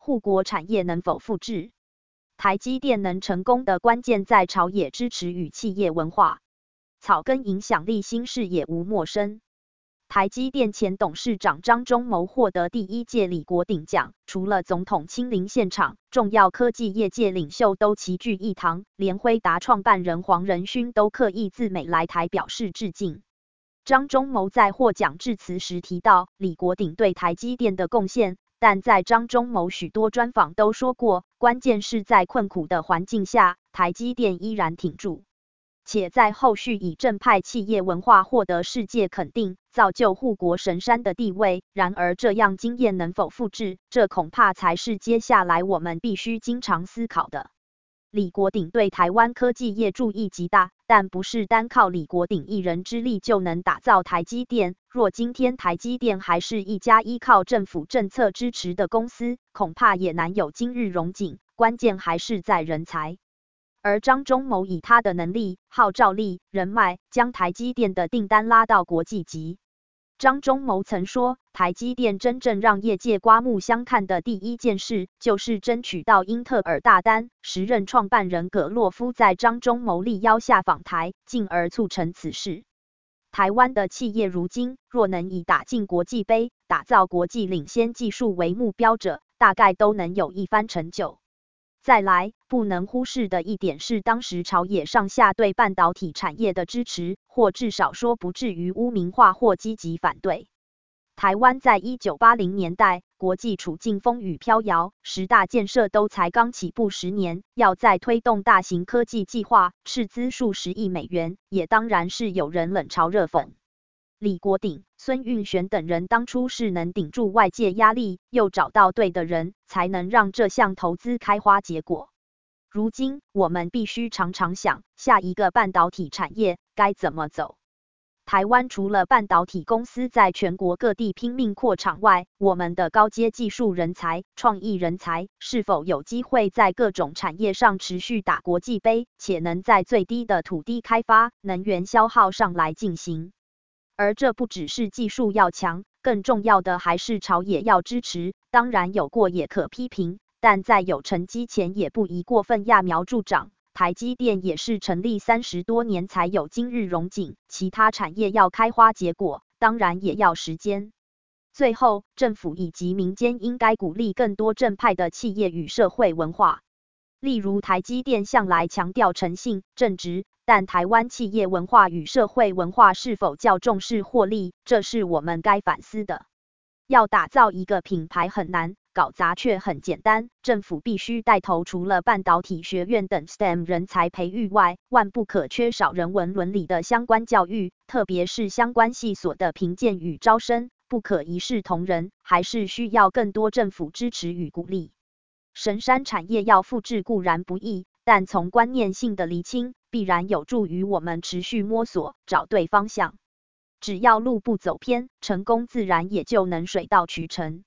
护国产业能否复制？台积电能成功的关键在朝野支持与企业文化。草根影响力新事也无陌生。台积电前董事长张忠谋获得第1届李国鼎奖，除了总统亲临现场，重要科技业界领袖都齐聚一堂，连辉达创办人黄仁勋都刻意自美来台表示致敬。张忠谋在获奖致辞时提到李国鼎对台积电的贡献，但在张忠谋许多专访都说过，关键是在困苦的环境下，台积电依然挺住。且在后续以正派企业文化获得世界肯定，造就护国神山的地位。然而这样经验能否复制，这恐怕才是接下来我们必须经常思考的。李国鼎对台湾科技业注意极大，但不是单靠李国鼎一人之力就能打造台积电。若今天台积电还是一家依靠政府政策支持的公司，恐怕也难有今日荣景。关键还是在人才。而张忠谋以他的能力、号召力、人脉，将台积电的订单拉到国际级。张忠谋曾说，台积电真正让业界刮目相看的第一件事，就是争取到英特尔大单。时任创办人葛洛夫在张忠谋力邀下访台，进而促成此事。台湾的企业如今，若能以打进国际杯、打造国际领先技术为目标者，大概都能有一番成就。再来，不能忽视的一点是当时朝野上下对半导体产业的支持，或至少说不至于污名化或积极反对。台湾在1980年代，国际处境风雨飘摇，10大建设都才刚起步10年，要再推动大型科技计划，斥资数十亿美元，也当然是有人冷嘲热讽。李国鼎、孙运璇等人当初是能顶住外界压力，又找到对的人，才能让这项投资开花结果。如今，我们必须常常想，下一个半导体产业该怎么走。台湾除了半导体公司在全国各地拼命扩厂外，我们的高阶技术人才、创意人才，是否有机会在各种产业上持续打国际杯，且能在最低的土地开发、能源消耗上来进行？而这不只是技术要强，更重要的还是朝野要支持。当然有过也可批评，但在有成绩前也不宜过分揠苗助长。台积电也是成立30多年才有今日荣景，其他产业要开花结果，当然也要时间。最后，政府以及民间应该鼓励更多正派的企业与社会文化。例如台积电向来强调诚信、正直，但台湾企业文化与社会文化是否较重视获利，这是我们该反思的。要打造一个品牌很难，搞砸却很简单，政府必须带头，除了半导体学院等 STEM 人才培育外，万不可缺少人文伦理的相关教育，特别是相关系所的评鉴与招生，不可一视同仁，还是需要更多政府支持与鼓励。神山产业要复制固然不易，但从观念性的厘清，必然有助于我们持续摸索，找对方向。只要路不走偏，成功自然也就能水到渠成。